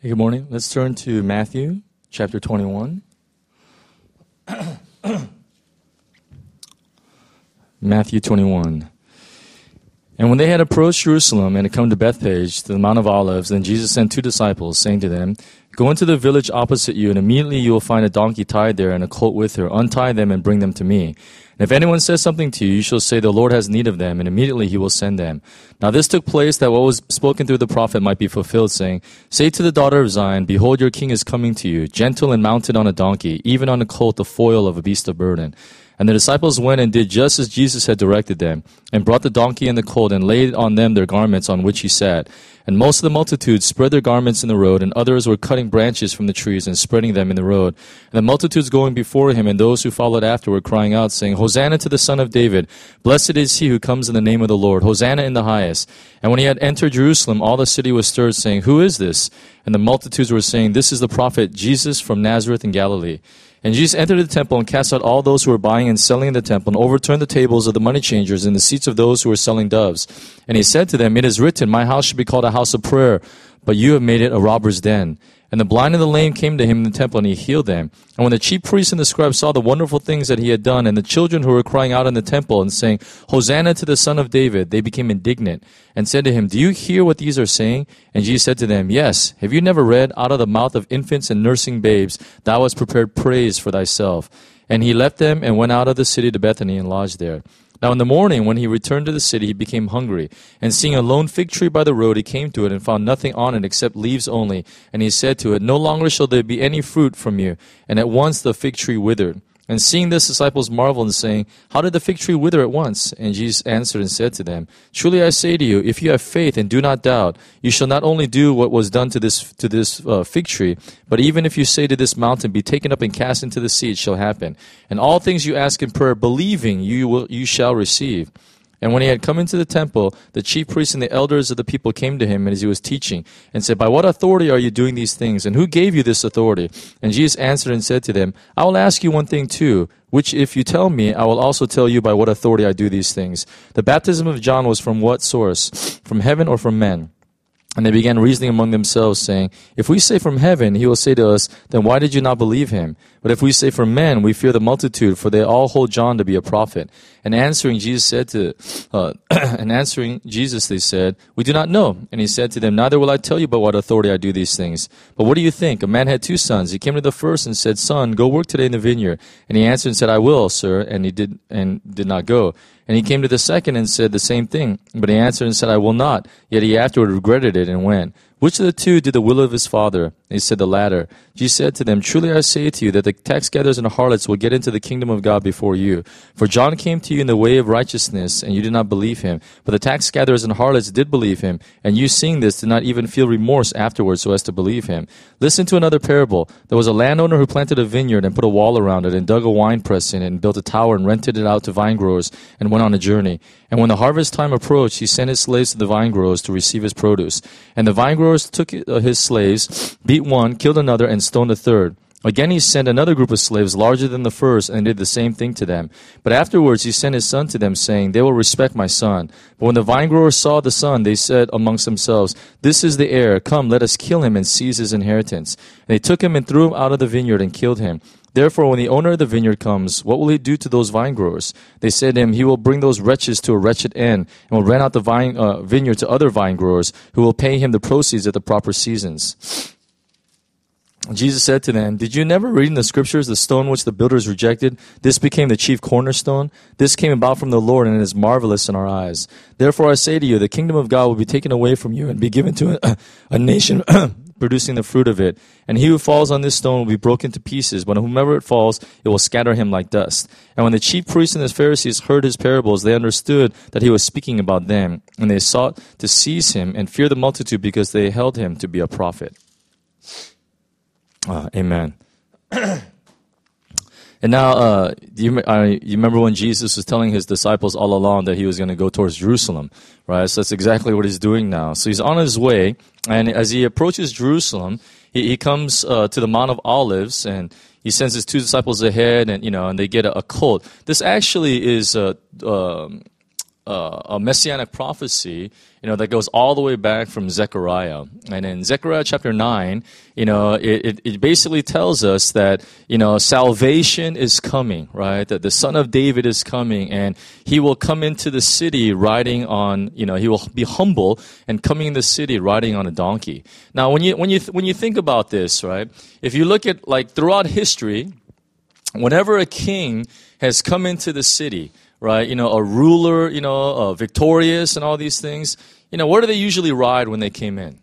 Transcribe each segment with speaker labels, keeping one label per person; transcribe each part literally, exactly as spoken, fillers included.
Speaker 1: Hey, good morning. Let's turn to Matthew chapter twenty-one. Matthew twenty-one. And when they had approached Jerusalem and had come to Bethphage, to the Mount of Olives, then Jesus sent two disciples, saying to them, Go into the village opposite you, and immediately you will find a donkey tied there and a colt with her. Untie them and bring them to me. And if anyone says something to you, you shall say, The Lord has need of them, and immediately he will send them. Now this took place that what was spoken through the prophet might be fulfilled, saying, Say to the daughter of Zion, Behold, your king is coming to you, gentle and mounted on a donkey, even on a colt, the foal of a beast of burden. And the disciples went and did just as Jesus had directed them, and brought the donkey and the colt, and laid on them their garments on which he sat. And most of the multitude spread their garments in the road, and others were cutting branches from the trees and spreading them in the road. And the multitudes going before him, and those who followed after, were crying out, saying, Hosanna to the Son of David! Blessed is he who comes in the name of the Lord! Hosanna in the highest! And when he had entered Jerusalem, all the city was stirred, saying, Who is this? And the multitudes were saying, This is the prophet Jesus from Nazareth in Galilee. And Jesus entered the temple and cast out all those who were buying and selling in the temple, and overturned the tables of the money changers and the seats of those who were selling doves. And he said to them, It is written, My house should be called a house of prayer, but you have made it a robber's den. And the blind and the lame came to him in the temple, and he healed them. And when the chief priests and the scribes saw the wonderful things that he had done, and the children who were crying out in the temple and saying, Hosanna to the Son of David, they became indignant, and said to him, Do you hear what these are saying? And Jesus said to them, Yes. Have you never read, Out of the mouth of infants and nursing babes, thou hast prepared praise for thyself? And he left them and went out of the city to Bethany and lodged there. Now in the morning, when he returned to the city, he became hungry. And seeing a lone fig tree by the road, he came to it and found nothing on it except leaves only. And he said to it, No longer shall there be any fruit from you. And at once the fig tree withered. And seeing this, disciples marveled and saying, How did the fig tree wither at once? And Jesus answered and said to them, Truly I say to you, if you have faith and do not doubt, you shall not only do what was done to this to this uh, fig tree, but even if you say to this mountain, Be taken up and cast into the sea, it shall happen. And all things you ask in prayer, believing, you will you shall receive. And when he had come into the temple, the chief priests and the elders of the people came to him as he was teaching, and said, By what authority are you doing these things? And who gave you this authority? And Jesus answered and said to them, I will ask you one thing too, which if you tell me, I will also tell you by what authority I do these things. The baptism of John was from what source? From heaven or from men? And they began reasoning among themselves, saying, If we say from heaven, he will say to us, Then why did you not believe him? But if we say from men, we fear the multitude, for they all hold John to be a prophet. And answering Jesus said to, uh, and answering Jesus they said, We do not know. And he said to them, Neither will I tell you by what authority I do these things. But what do you think? A man had two sons. He came to the first and said, Son, go work today in the vineyard. And he answered and said, I will, sir. And he did, and did not go. And he came to the second and said the same thing. But he answered and said, I will not. Yet he afterward regretted it and went. Which of the two did the will of his father? He said, The latter. Jesus said to them, Truly I say to you that the tax gatherers and harlots will get into the kingdom of God before you. For John came to you in the way of righteousness, and you did not believe him. But the tax gatherers and harlots did believe him. And you, seeing this, did not even feel remorse afterwards so as to believe him. Listen to another parable. There was a landowner who planted a vineyard and put a wall around it, and dug a winepress in it, and built a tower, and rented it out to vinegrowers, and went on a journey. And when the harvest time approached, he sent his slaves to the vinegrowers to receive his produce. And the vinegrowers took his slaves, beat one, killed another, and stoned a third. Again he sent another group of slaves larger than the first, and did the same thing to them. But afterwards he sent his son to them, saying, They will respect my son. But when the vinegrowers saw the son, they said amongst themselves, This is the heir. Come, let us kill him and seize his inheritance. And they took him and threw him out of the vineyard and killed him. Therefore, when the owner of the vineyard comes, what will he do to those vinegrowers? They said to him, He will bring those wretches to a wretched end, and will rent out the vine, uh, vineyard to other vinegrowers, who will pay him the proceeds at the proper seasons. Jesus said to them, Did you never read in the scriptures the stone which the builders rejected? This became the chief cornerstone. This came about from the Lord, and it is marvelous in our eyes. Therefore I say to you, the kingdom of God will be taken away from you and be given to a, a nation producing the fruit of it. And he who falls on this stone will be broken to pieces, but on whomever it falls, it will scatter him like dust. And when the chief priests and the Pharisees heard his parables, they understood that he was speaking about them. And they sought to seize him and fear the multitude because they held him to be a prophet. Uh, amen. And now, uh, you, uh, you remember when Jesus was telling his disciples all along that he was going to go towards Jerusalem, right? So that's exactly what he's doing now. So he's on his way, and as he approaches Jerusalem, he, he comes uh, to the Mount of Olives, and he sends his two disciples ahead, and you know, and they get a, a colt. This actually is uh, uh, uh, a messianic prophecy, you know, that goes all the way back from Zechariah. And in Zechariah chapter nine, you know, it, it, it basically tells us that, you know, salvation is coming, right? That the Son of David is coming, and he will come into the city riding on, you know, he will be humble and coming in the city riding on a donkey. Now, when you when you when you think about this, right? If you look at like throughout history, whenever a king has come into the city, right, you know, a ruler, you know, uh, victorious and all these things, you know, where do they usually ride when they came in?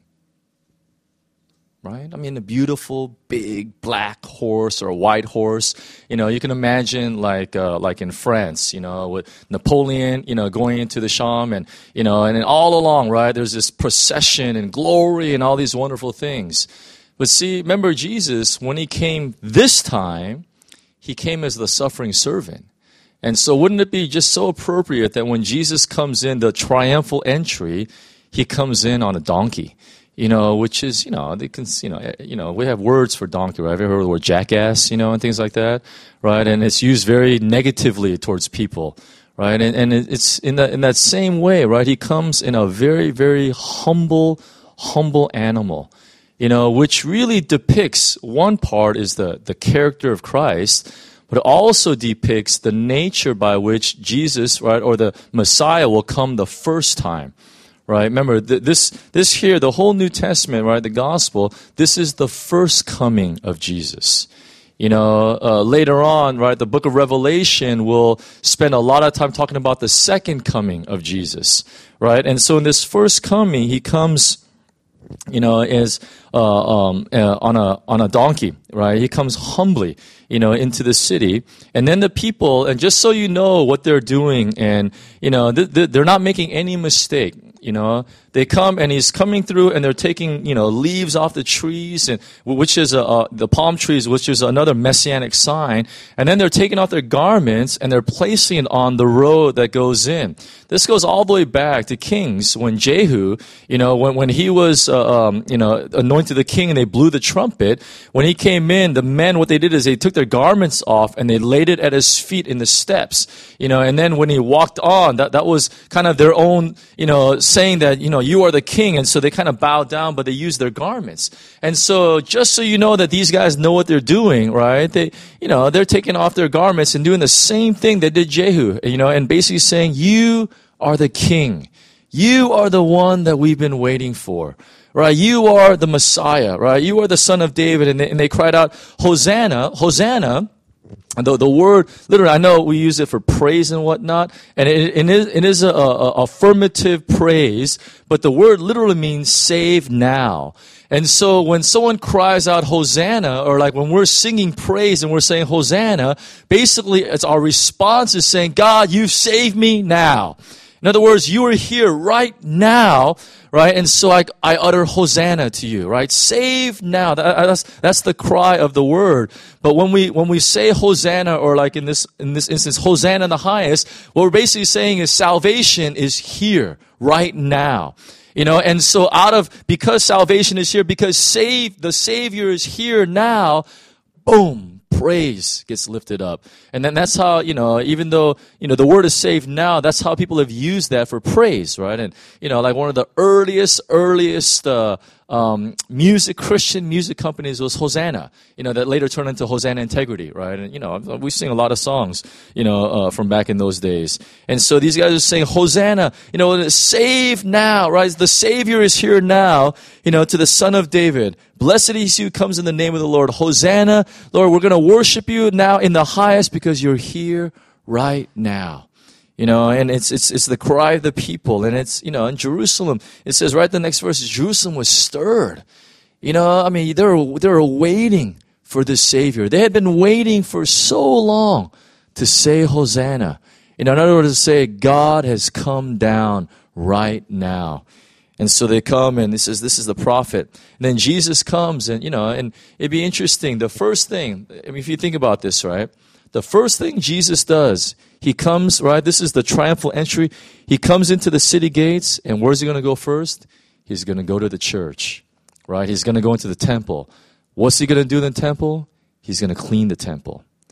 Speaker 1: Right? I mean, a beautiful, big, black horse or a white horse. You know, you can imagine like uh, like in France, you know, with Napoleon, you know, going into the Champs, and, you know, and then all along, right, there's this procession and glory and all these wonderful things. But see, remember Jesus, when he came this time, he came as the suffering servant. And so wouldn't it be just so appropriate that when Jesus comes in, the triumphal entry, he comes in on a donkey, you know, which is, you know, they can, you know, you know, we have words for donkey, right? Have you ever heard the word jackass, you know, and things like that, right? And it's used very negatively towards people, right? And, and it's in that, in that same way, right? He comes in a very, very humble, humble animal, you know, which really depicts, one part is the, the character of Christ, but it also depicts the nature by which Jesus, right, or the Messiah will come the first time, right? Remember, th- this this here, the whole New Testament, right, the gospel, this is the first coming of Jesus. You know, uh, later on, right, the book of Revelation will spend a lot of time talking about the second coming of Jesus, right? And so in this first coming, he comes, you know, is uh, um, uh, on a on a donkey, right? He comes humbly, you know, into the city, and then the people, and just so you know what they're doing, and you know, th- th- they're not making any mistake. You know, they come and he's coming through, and they're taking, you know, leaves off the trees, and which is a, uh, the palm trees, which is another messianic sign. And then they're taking off their garments and they're placing it on the road that goes in. This goes all the way back to Kings, when Jehu, you know, when when he was, uh, um, you know, anointed the king, and they blew the trumpet. When he came in, the men, what they did is they took their garments off and they laid it at his feet in the steps. You know, and then when he walked on, that that was kind of their own, you know, saying that, you know, you are the king. And so they kind of bowed down, but they used their garments. And so just so you know that these guys know what they're doing, right? They, you know, they're taking off their garments and doing the same thing that did Jehu, you know, and basically saying, you are the king. You are the one that we've been waiting for, right? You are the Messiah, right? You are the Son of David. And they, and they cried out, Hosanna, Hosanna. And the, the word, literally, I know we use it for praise and whatnot, and it, it is, it is a, a affirmative praise, but the word literally means save now. And so when someone cries out Hosanna, or like when we're singing praise and we're saying Hosanna, basically it's our response is saying, God, you saved me now. In other words, you are here right now, right? And so I, I utter Hosanna to you, right? Save now. That, that's, that's the cry of the word. But when we, when we say Hosanna, or like in this, in this instance, Hosanna in the highest, what we're basically saying is salvation is here right now. You know, and so out of, because salvation is here, because save, the Savior is here now, boom. Praise gets lifted up. And then that's how, you know, even though, you know, the word is saved now, that's how people have used that for praise, right? And, you know, like one of the earliest, earliest, uh, um, music, Christian music companies was Hosanna, you know, that later turned into Hosanna Integrity, right? And, you know, we sing a lot of songs, you know, uh, from back in those days. And so these guys are saying, Hosanna, you know, save now, right? The Savior is here now, you know, to the Son of David. Blessed is he who comes in the name of the Lord. Hosanna, Lord, we're going to worship you now in the highest because you're here right now. You know, and it's it's it's the cry of the people. And it's, you know, in Jerusalem, it says right in the next verse, Jerusalem was stirred. You know, I mean, they were, they were waiting for the Savior. They had been waiting for so long to say Hosanna. You know, in other words, to say God has come down right now. And so they come, and it says, this is the prophet. And then Jesus comes, and, you know, and it'd be interesting. The first thing, I mean, if you think about this, right? The first thing Jesus does, he comes, right? This is the triumphal entry. He comes into the city gates, and where's he going to go first? He's going to go to the church, right? He's going to go into the temple. What's he going to do in the temple? He's going to clean the temple,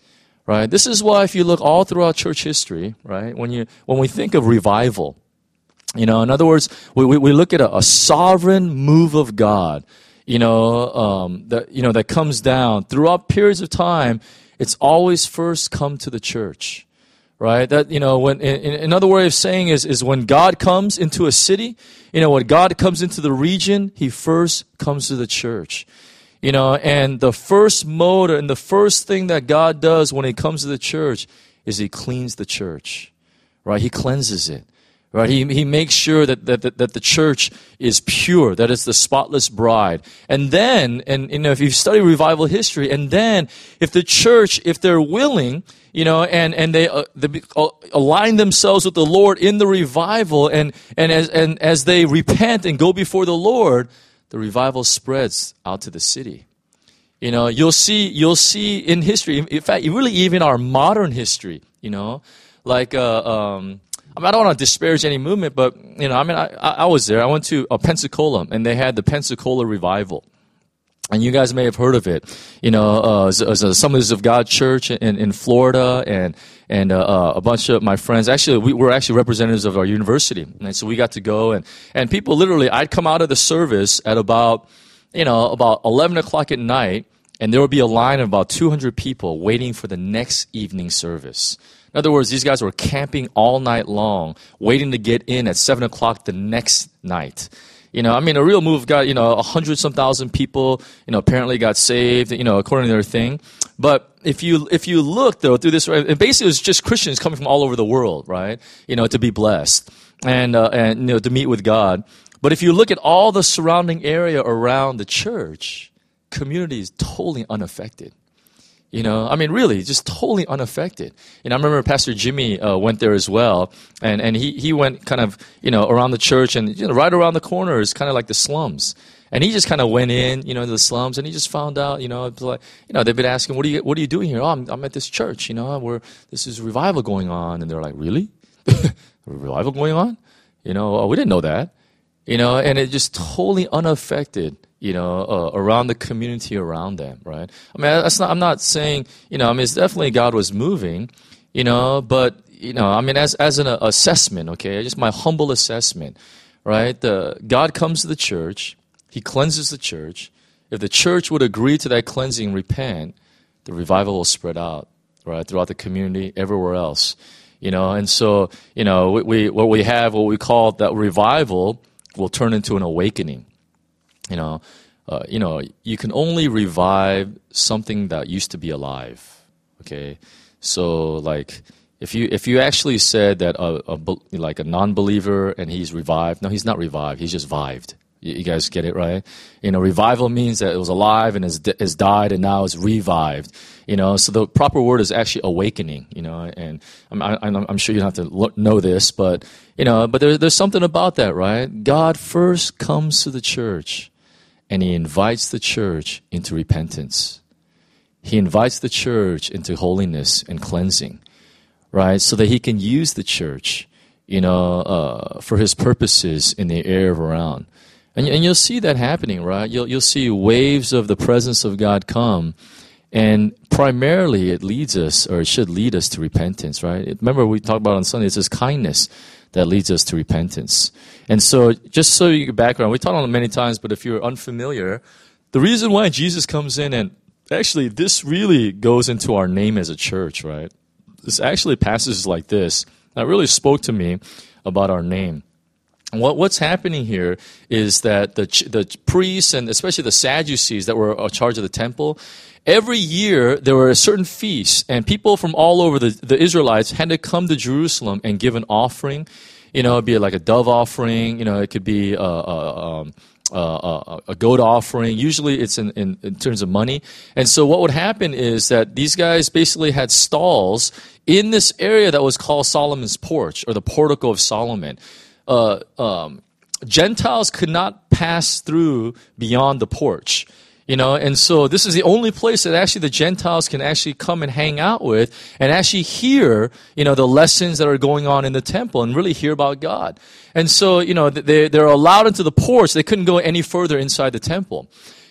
Speaker 1: right? This is why if you look all throughout church history, right, when you when we think of revival, you know, in other words, we we, we look at a, a sovereign move of God, you know, um, that you know that comes down throughout periods of time. It's always first come to the church, right? That you know, when in, in another way of saying is is when God comes into a city, you know, when God comes into the region, He first comes to the church. You know, and the first mode and the first thing that God does when He comes to the church is He cleans the church, right? He cleanses it, right? He He makes sure that that that, that the church is pure, that it's the spotless bride. And then, and you know, if you study revival history, and then if the church, if they're willing, you know, and and they, uh, they align themselves with the Lord in the revival, and and as and as they repent and go before the Lord, the revival spreads out to the city. You know, you'll see, you'll see in history, in fact, really even our modern history, you know, like, uh, um, I mean, I don't want to disparage any movement, but, you know, I mean, I, I was there. I went to uh, Pensacola, and they had the Pensacola Revival. And you guys may have heard of it, you know, uh, as, as a Assemblies of God Church in, in Florida, and and uh, uh, a bunch of my friends. Actually, we were actually representatives of our university, and so we got to go. And, and people literally, I'd come out of the service at about, you know, about eleven o'clock at night, and there would be a line of about two hundred people waiting for the next evening service. In other words, these guys were camping all night long, waiting to get in at seven o'clock the next night. You know, I mean, a real move got, you know, a hundred some thousand people, you know, apparently got saved, you know, according to their thing. But if you, if you look though through this, and basically it was just Christians coming from all over the world, right? You know, to be blessed and, uh, and, you know, to meet with God. But if you look at all the surrounding area around the church, community is totally unaffected. You know, I mean, really, just totally unaffected. And I remember Pastor Jimmy uh, went there as well, and, and he, he went kind of, you know, around the church, and, you know, right around the corner is kind of like the slums. And he just kind of went in, you know, to the slums, and he just found out, you know, it was like, you know, they've been asking, what are you, what are you doing here? Oh, I'm, I'm at this church, you know, where this is revival going on. And they're like, really? Revival going on? You know, oh, we didn't know that. You know, and it just totally unaffected, you know, uh, around the community around them, right? I mean, that's not, I'm not saying, you know, I mean, it's definitely God was moving, you know, but, you know, I mean, as, as an uh, assessment, okay, just my humble assessment, right? The, God comes to the church, He cleanses the church. If the church would agree to that cleansing and repent, the revival will spread out, right, throughout the community, everywhere else, you know, and so, you know, we, we what we have, what we call that revival will turn into an awakening. You know, uh, you know, you can only revive something that used to be alive. Okay, so like if you if you actually said that a, a like a non-believer and he's revived, no, he's not revived. He's just vived. You, you guys get it, right? You know, revival means that it was alive and has, has died and now it's revived. You know, so the proper word is actually awakening. You know, and I'm I'm, I'm sure you don't have to look, know this, but you know, but there, there's something about that, right? God first comes to the church, and He invites the church into repentance. He invites the church into holiness and cleansing, right? So that He can use the church, you know, uh, for His purposes in the area around. And, and you'll see that happening, right? You'll, you'll see waves of the presence of God come. And primarily it leads us, or it should lead us to repentance, right? Remember we talked about on Sunday, it's His kindness that leads us to repentance. And so just so you get background, we talked on it many times, but if you're unfamiliar, the reason why Jesus comes in, and actually this really goes into our name as a church, right? This actually passages like this that really spoke to me about our name. What, what's happening here is that the the priests and especially the Sadducees that were in charge of the temple, every year there were a certain feast, and people from all over the, the Israelites had to come to Jerusalem and give an offering. You know, it'd be like a dove offering. You know, it could be a, a, a, a, a goat offering. Usually it's in, in, in terms of money. And so what would happen is that these guys basically had stalls in this area that was called Solomon's Porch, or the Portico of Solomon. Uh, um, Gentiles could not pass through beyond the porch, you know, and so this is the only place that actually the Gentiles can actually come and hang out with and actually hear, you know, the lessons that are going on in the temple and really hear about God. And so, you know, they, they're allowed into the porch. They couldn't go any further inside the temple.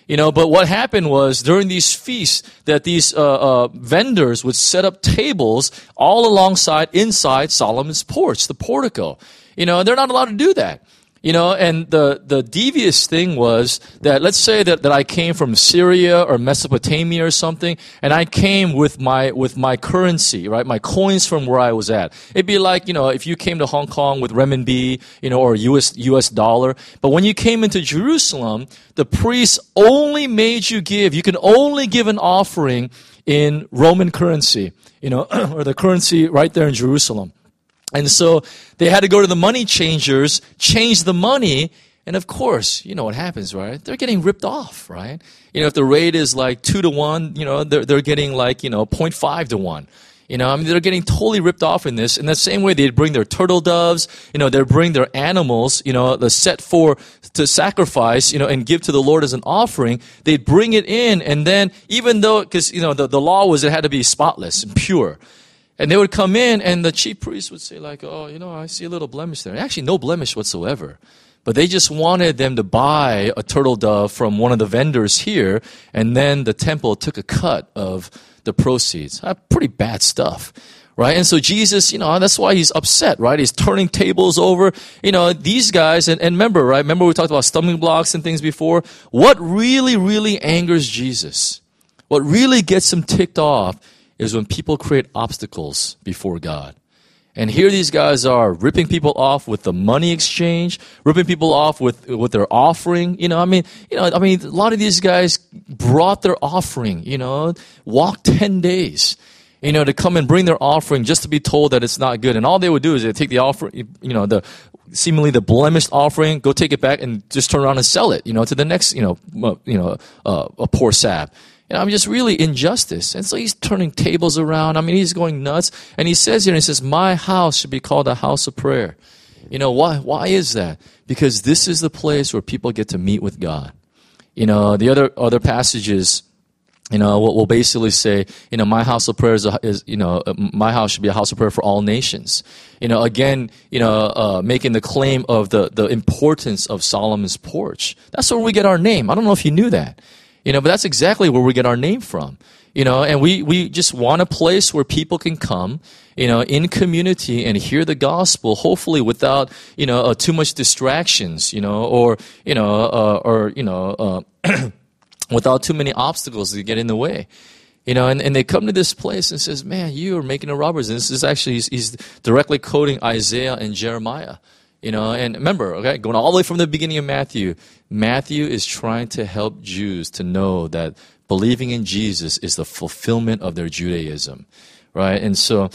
Speaker 1: You know, but what happened was during these feasts that these uh, uh, vendors would set up tables all alongside inside Solomon's porch, the portico. You know, they're not allowed to do that. You know, and the, the devious thing was that let's say that, that I came from Syria or Mesopotamia or something, and I came with my with my currency, right? My coins from where I was at. It'd be like, you know, if you came to Hong Kong with renminbi, you know, or U S U S dollar. But when you came into Jerusalem, the priests only made you give. You can only give an offering in Roman currency, you know, or the currency right there in Jerusalem. And so they had to go to the money changers, change the money, and of course, you know what happens, right? They're getting ripped off, right? You know, if the rate is like two to one, you know, they're they're getting like, you know, zero point five to one. You know, I mean, they're getting totally ripped off in this. In the same way, they'd bring their turtle doves, you know, they'd bring their animals, you know, the set for to sacrifice, you know, and give to the Lord as an offering. They'd bring it in, and then even though, because, you know, the, the law was it had to be spotless and pure. And they would come in, and the chief priest would say, like, oh, you know, I see a little blemish there. Actually, no blemish whatsoever. But they just wanted them to buy a turtle dove from one of the vendors here, and then the temple took a cut of the proceeds. Uh, pretty bad stuff, right? And so Jesus, you know, that's why he's upset, right? He's turning tables over. You know, these guys, and, and remember, right? Remember we talked about stumbling blocks and things before? What really, really angers Jesus, what really gets him ticked off, is when people create obstacles before God. And here these guys are ripping people off with the money exchange, ripping people off with with their offering. You know, I mean, you know, I mean, a lot of these guys brought their offering. You know, walked ten days, you know, to come and bring their offering just to be told that it's not good. And all they would do is they take the offering, you know, the seemingly the blemished offering, go take it back, and just turn around and sell it, you know, to the next, you know, uh, you know, uh, a poor sap. You know, I mean, just really injustice. And so he's turning tables around. I mean, he's going nuts. And he says here, he says, my house should be called a house of prayer. You know, why, why is that? Because this is the place where people get to meet with God. You know, the other, other passages, you know, will, will basically say, you know, my house of prayer is, a, is, you know, my house should be a house of prayer for all nations. You know, again, you know, uh, making the claim of the, the importance of Solomon's porch. That's where we get our name. I don't know if you knew that. You know, but that's exactly where we get our name from. You know, and we, we just want a place where people can come, you know, in community and hear the gospel, hopefully without, you know, uh, too much distractions, you know, or, you know, uh, or, you know, uh, without too many obstacles that get in the way. You know, and, and they come to this place and says, man, you are making a robbers. And this is actually, he's, he's directly quoting Isaiah and Jeremiah. You know, and remember, okay, going all the way from the beginning of Matthew, Matthew is trying to help Jews to know that believing in Jesus is the fulfillment of their Judaism, right? And so,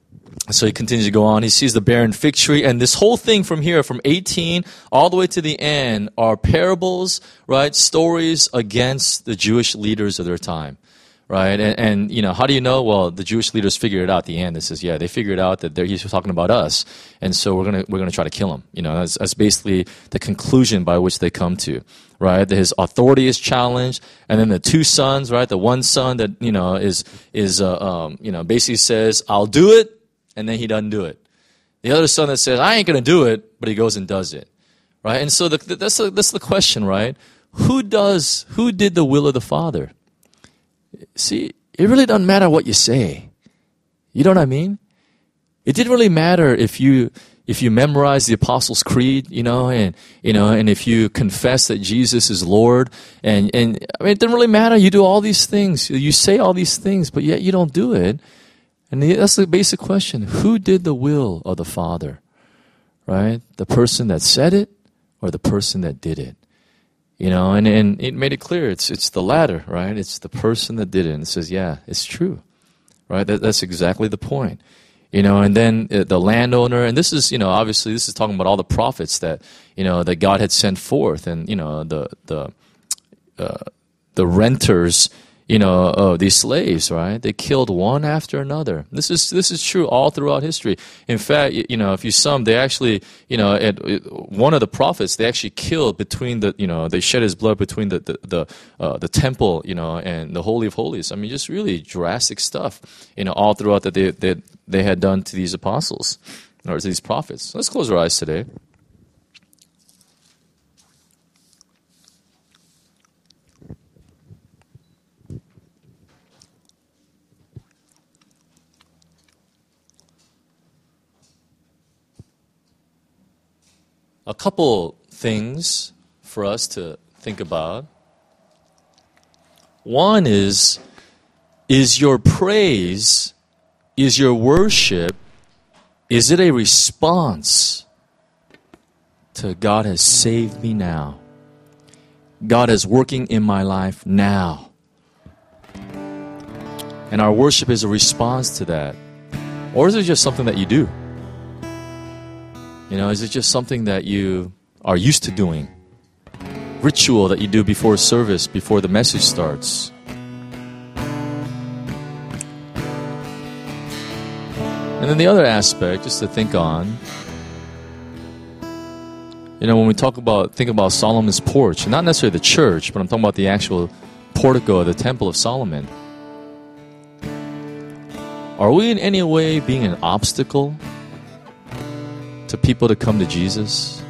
Speaker 1: so he continues to go on. He sees the barren fig tree, and this whole thing from here, from eighteen all the way to the end, are parables, right? Stories against the Jewish leaders of their time. Right, and, and you know, how do you know? Well, the Jewish leaders figured it out at the end. It says, yeah, they figured out that he's talking about us, and so we're gonna we're gonna try to kill him. You know, that's, that's basically the conclusion by which they come to. Right, that his authority is challenged, and then the two sons, right, the one son that you know is is uh, um, you know basically says, I'll do it, and then he doesn't do it. The other son that says, I ain't gonna do it, but he goes and does it. Right, and so the, that's the, that's the question, right? Who does who did the will of the Father? See, it really doesn't matter what you say. You know what I mean? It didn't really matter if you if you memorize the Apostles' Creed, you know, and you know, and if you confess that Jesus is Lord, and and I mean, it didn't really matter. You do all these things, you say all these things, but yet you don't do it. And that's the basic question: who did the will of the Father? Right? The person that said it, or the person that did it? You know, and, and it made it clear it's it's the latter, right? It's the person that did it. And it says, yeah, it's true, right? That, that's exactly the point. You know, and then uh, the landowner, and this is, you know, obviously this is talking about all the prophets that, you know, that God had sent forth, and, you know, the, the, uh, the renters, you know, of these slaves, right? They killed one after another. This is this is true all throughout history. In fact, you know, if you sum, they actually, you know, at, one of the prophets, they actually killed between the, you know, they shed his blood between the the the, uh, the temple, you know, and the Holy of Holies. I mean, just really drastic stuff, you know, all throughout that they they they had done to these apostles or to these prophets. Let's close our eyes today. a couple things for us to think about. One is, is your praise, is your worship, is it a response to God has saved me now? God is working in my life now. And our worship is a response to that. Or is it just something that you do? You know, is it just something that you are used to doing? Ritual that you do before service, before the message starts. And then the other aspect, just to think on, you know, when we talk about, think about Solomon's porch, not necessarily the church, but I'm talking about the actual portico of the Temple of Solomon. Are we in any way being an obstacle to people to come to Jesus?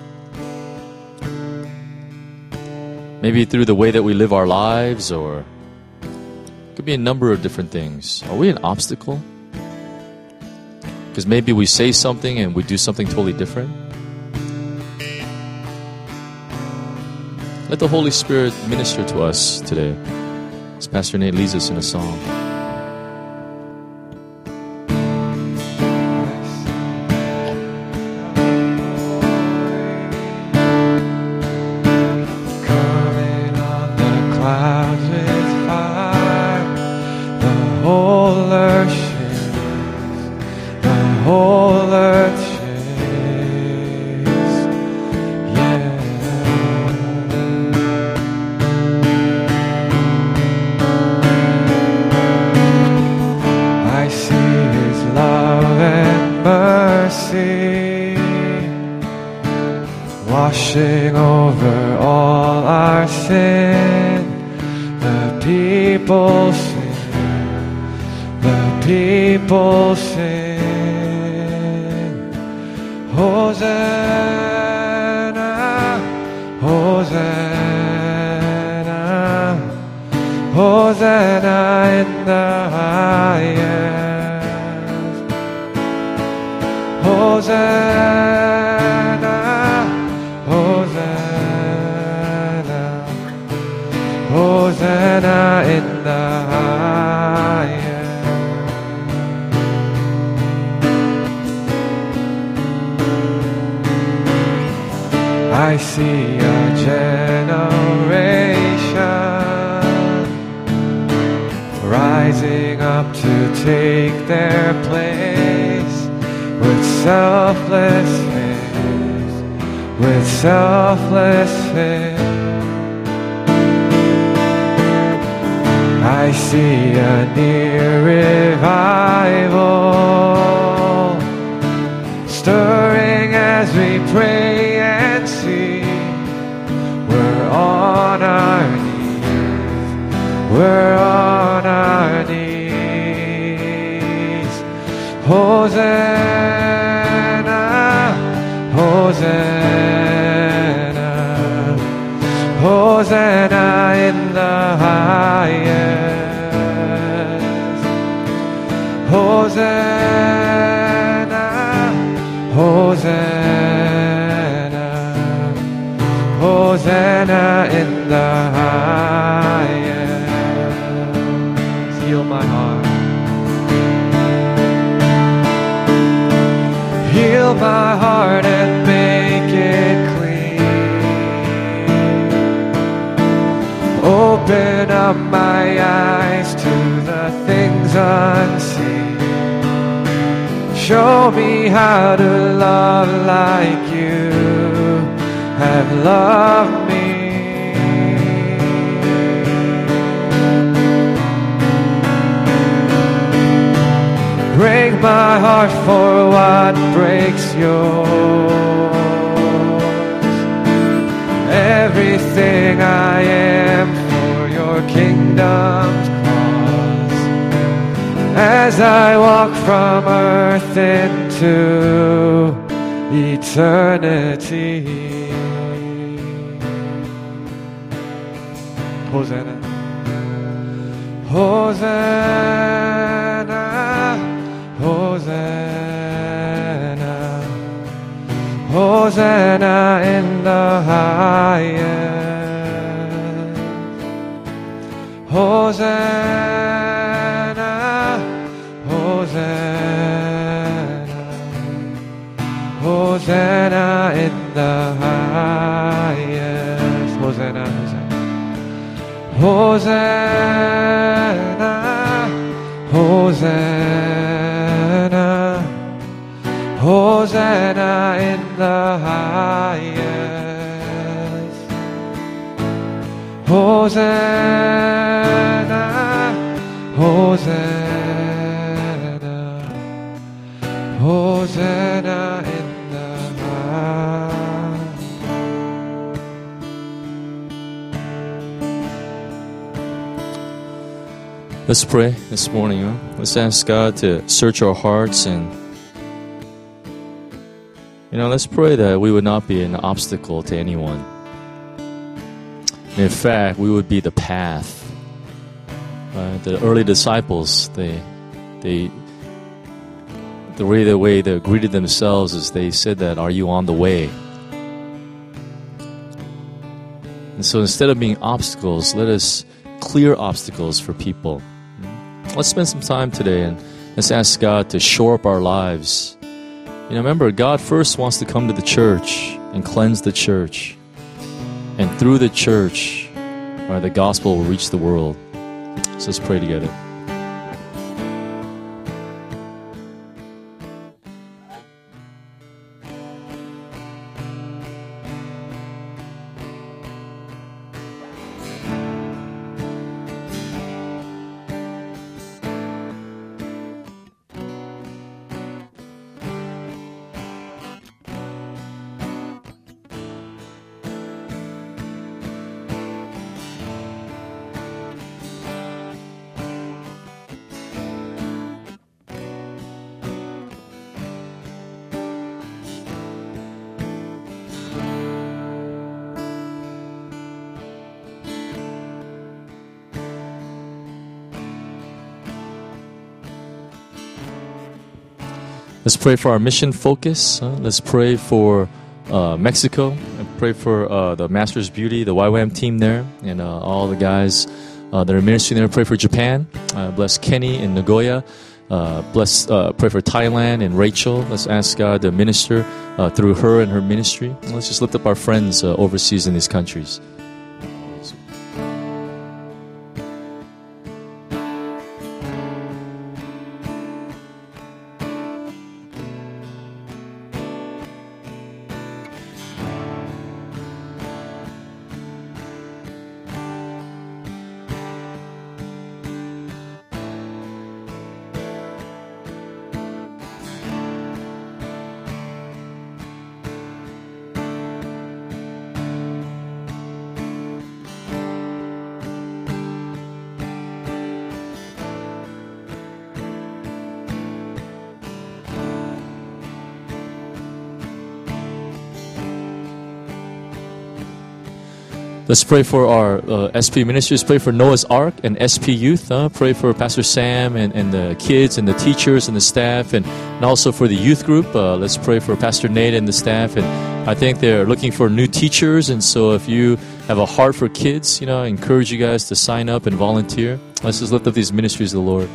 Speaker 1: Maybe through the way that we live our lives, or it could be a number of different things. Are we an obstacle? Because maybe we say something and we do something totally different. Let the Holy Spirit minister to us today, as Pastor Nate leads us in a song.
Speaker 2: Washing over all our sin, the people sing, the people sing, Hosanna, Hosanna, Hosanna in the highest, Hosanna, Hosanna, Hosanna in the highest. I see a generation rising up to take their place with selfless faith, with selfless faith. I see a near revival stirring as we pray and see. We're on our knees, we're on our knees. Hosanna, Hosanna, Hosanna in the highest. Hosanna, Hosanna, Hosanna in the highest. Heal my heart. Heal my heart and make it clean. Open up my eyes to the things unseen. Show me how to love like you have loved me. Break my heart for what breaks yours. Everything I am for your kingdom's cause. As I walk from earth into eternity. Hosanna, Hosanna, Hosanna, Hosanna Hosanna in the highest. Hosanna, Hosanna, Hosanna in the highest. Hosanna, Hosanna, Hosanna, Hosanna in the highest. Hosanna, Hosanna, Hosanna in the highest.
Speaker 1: Let's pray this morning. Huh? Let's ask God to search our hearts, and you know, let's pray that we would not be an obstacle to anyone. In fact, we would be the path. Uh, the early disciples, they, they, the way the way they greeted themselves is they said that, "Are you on the way?" And so, instead of being obstacles, let us clear obstacles for people. Let's spend some time today and let's ask God to shore up our lives. You know, remember, God first wants to come to the church and cleanse the church. And through the church, right, the gospel will reach the world. So let's pray together. Let's pray for our mission focus. Uh, let's pray for uh, Mexico, and pray for uh, the Masters Beauty, the Y WAM team there, and uh, all the guys uh, that are ministering there. Pray for Japan. Uh, bless Kenny and Nagoya. Uh, bless. Uh, pray for Thailand and Rachel. Let's ask God to minister uh, through her and her ministry. And let's just lift up our friends uh, overseas in these countries. Let's pray for our uh, S P ministries. Pray for Noah's Ark and S P Youth. Uh, pray for Pastor Sam and, and the kids and the teachers and the staff, and, and also for the youth group. Uh, let's pray for Pastor Nate and the staff. And I think they're looking for new teachers. And so if you have a heart for kids, you know, I encourage you guys to sign up and volunteer. Let's just lift up these ministries to the Lord.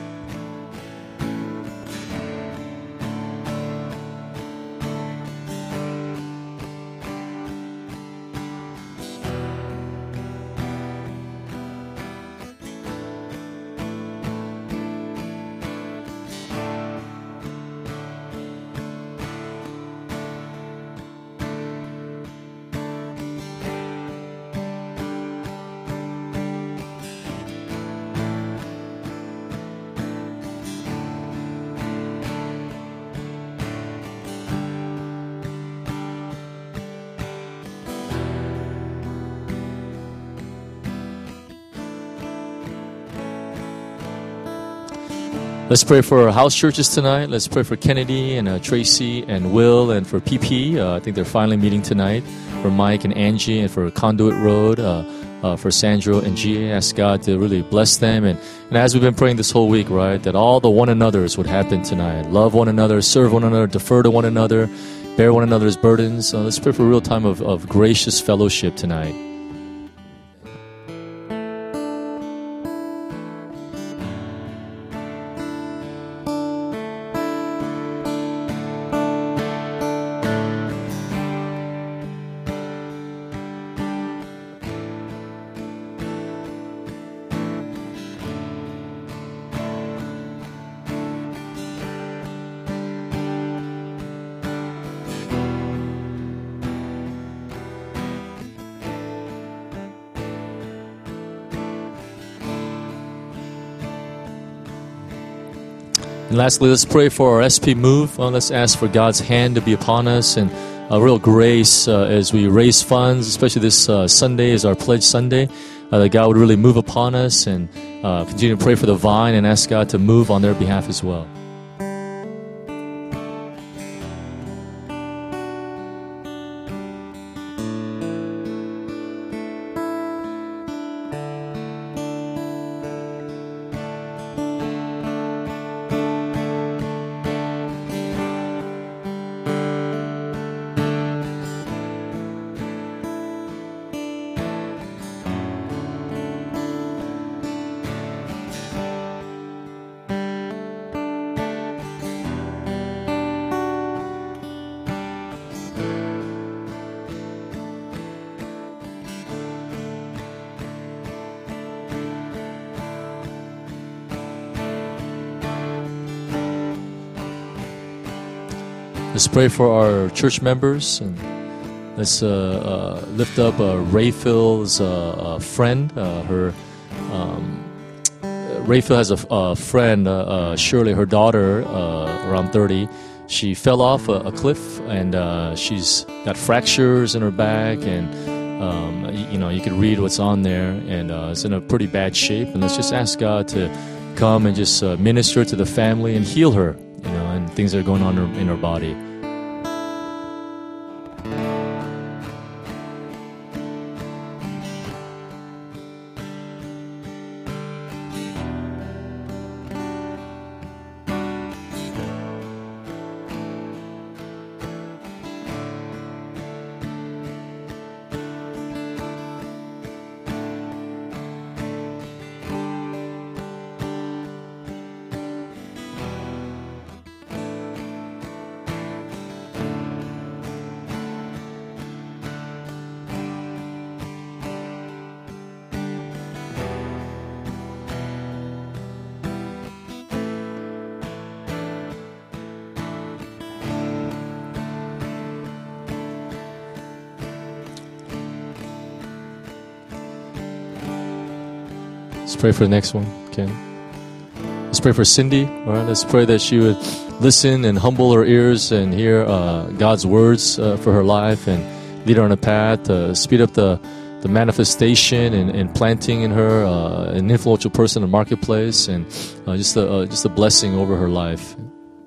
Speaker 1: Let's pray for our house churches tonight. Let's pray for Kennedy and uh, Tracy and Will, and for P P. Uh, I think they're finally meeting tonight. For Mike and Angie, and for Conduit Road, uh, uh, for Sandro and G A. Ask God to really bless them. And, and as we've been praying this whole week, right, that all the one another's would happen tonight. Love one another, serve one another, defer to one another. bear one another's burdens. Uh, let's pray for a real time of, of gracious fellowship tonight. And lastly, let's pray for our S P Move. Uh, let's ask for God's hand to be upon us and a real grace uh, as we raise funds, especially this uh, Sunday is our Pledge Sunday, uh, that God would really move upon us, and uh, continue to pray for the Vine and ask God to move on their behalf as well. Let's pray for our church members, and let's uh, uh, lift up uh, Rayphil's uh, uh, friend. Uh, her um, Rayphil has a, a friend, uh, uh, Shirley, her daughter, uh, around thirty. She fell off a, a cliff, and uh, she's got fractures in her back, and um, you, you know you can read what's on there, and uh, it's in a pretty bad shape. And let's just ask God to come and just uh, minister to the family and heal her, you know, and things that are going on in her, in her body. Let's pray for the next one, Ken. Let's pray for Cindy. All right, let's pray that she would listen and humble her ears and hear uh, God's words uh, for her life, and lead her on a path to speed up the, the manifestation and, and planting in her uh, an influential person in the marketplace, and uh, just a uh, just a blessing over her life.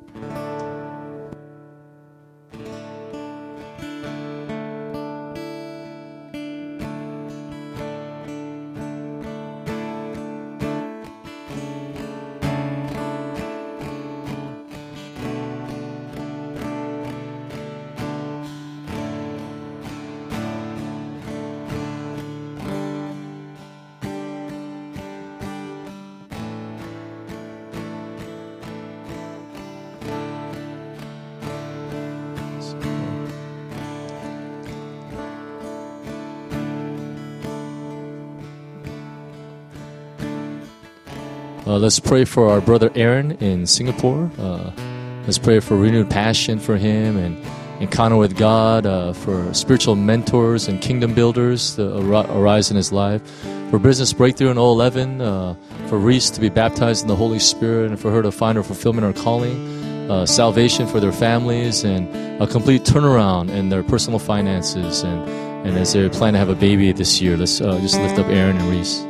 Speaker 1: Uh, let's pray for our brother Aaron in Singapore. Uh, let's pray for renewed passion for him and encounter with God, uh, for spiritual mentors and kingdom builders to ar- arise in his life, for business breakthrough in oh eleven, uh, for Reese to be baptized in the Holy Spirit, and for her to find her fulfillment in her calling, uh, salvation for their families, and a complete turnaround in their personal finances. And, and as they plan to have a baby this year, let's uh, just lift up Aaron and Reese.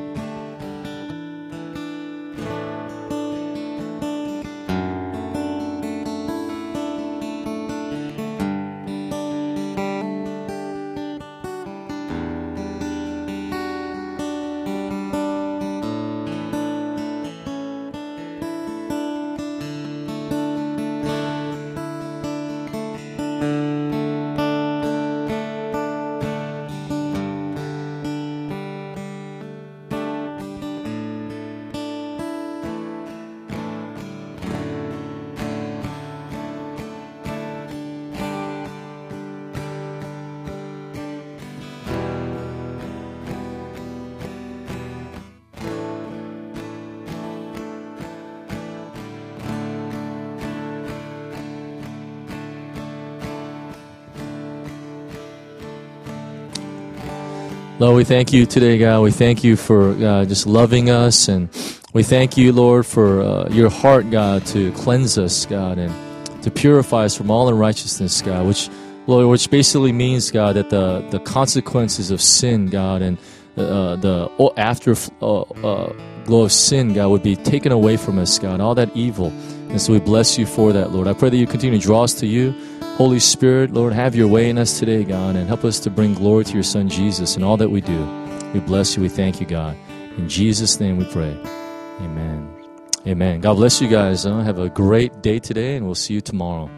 Speaker 1: Lord, we thank you today, God. We thank you for uh, just loving us, and we thank you, Lord, for uh, your heart, God, to cleanse us, God, and to purify us from all unrighteousness, God, which, Lord, which basically means, God, that the, the consequences of sin, God, and uh, the after uh, uh, glow of sin, God, would be taken away from us, God, all that evil. And so we bless you for that, Lord. I pray that you continue to draw us to you. Holy Spirit, Lord, have your way in us today, God, and help us to bring glory to your Son, Jesus, in all that we do. We bless you. We thank you, God. In Jesus' name we pray. Amen. Amen. God bless you guys. Uh, have a great day today, and we'll see you tomorrow.